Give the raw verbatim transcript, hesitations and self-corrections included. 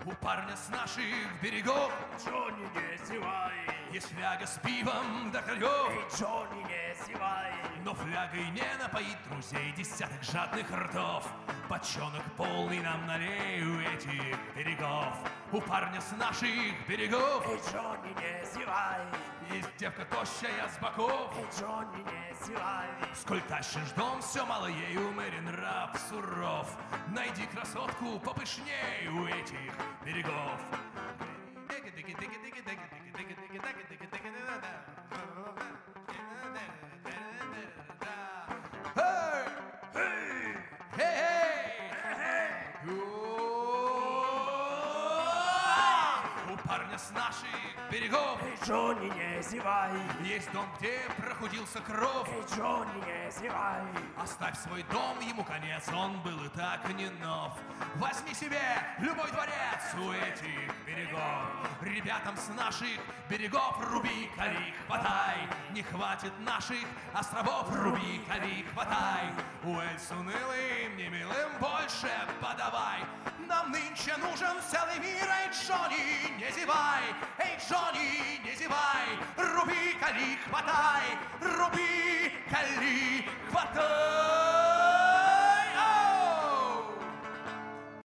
У парня с наших берегов Джонни, не зевай. есть фляга с пивом до краев. Эй, Джонни, не зевай. Но флягой не напоит друзей десяток жадных ртов. Бочонок полный нам налей у этих берегов. У парня с наших берегов Эй, Джонни, не зевай. есть девка тощая с боков. Эй, Джонни, не зевай. Сколь тащишь дом, все мало ей умерен, раб суров. Найди красотку попышней у этих берегов. У парня с наших берегов Эй, Джонни, не зевай. есть дом, где прохудился кров. Эй, Джонни, не зевай. Оставь свой дом, ему конец, он был и так не нов. Возьми себе любой дворец у этих берегов. Ребятам с наших берегов руби, кори, хватай. Не хватит наших островов, руби, кори, хватай. Уэль с унылым, немилым больше подавай. Нам нынче нужен целый мир, эй, Джонни, не зевай. Эй, Джонни, не зевай. Руби, кори, хватай. Руби, кори, хватай.